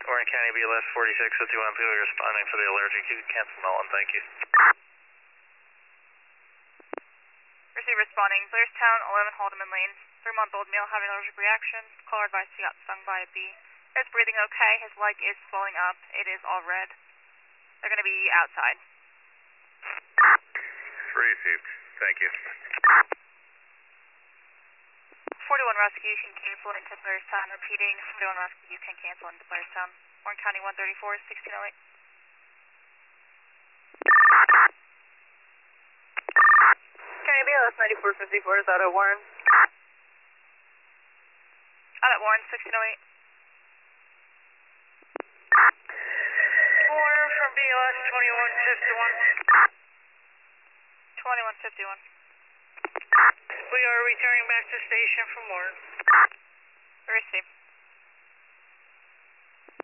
Orange County BLS 4651 Peel responding for the allergic to cancel Nolan, thank you. Receive responding, Blairstown, 11 Haldeman Lane. 3-month-old male having allergic reaction. Caller advised he got stung by a bee. Is breathing okay, his leg is swelling up, it is all red. They're going to be outside. Received, thank you. 41 Rescue, you can cancel into Blairstown. Repeating, 41 Rescue, you can cancel into Blairstown. Warren County 134, 1608. County BLS 9454, is that at Warren? Out at Warren, 1608. Warren from BLS 2151. 2151. We are returning back to station from Warren. Receive.